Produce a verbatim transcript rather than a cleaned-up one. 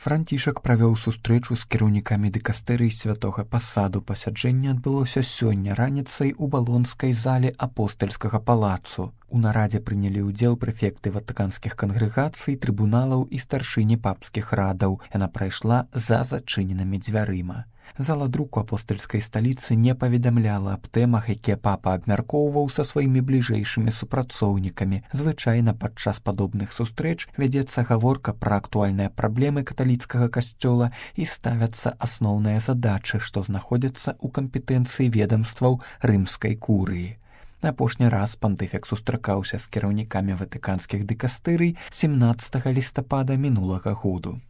Францішак правёў сустрэчу з кіраўнікамі дыкастэрый святога пасаду. Пасяджэнне адбылося сёння раніцай у балонскай зале апостальскага палацу. У нарадзе прынялі ўдзел прэфекты ватыканскіх кангрэгацый, трыбуналаў і старшыні папскіх радаў. Яна прайшла за зачыненымі дзвярыма. Зала друку апостальскай сталіцы не паведамляла аб тэмах, якія папа абмяркоўваў са сваімі бліжэйшымі супрацоўнікамі. Звычайна падчас падобных сустрэч вядзецца гаворка пра актуальныя праблемы каталіцкага касцёла і ставяцца асноўныя задачы, што знаходзяцца ў кампетэнцыі ведамстваў рымскай курыі. Апошні раз пантыфік сустракаўся з кіраўнікамі ватыканскіх дыкастэрый семнаццатага лістапада мінулага году.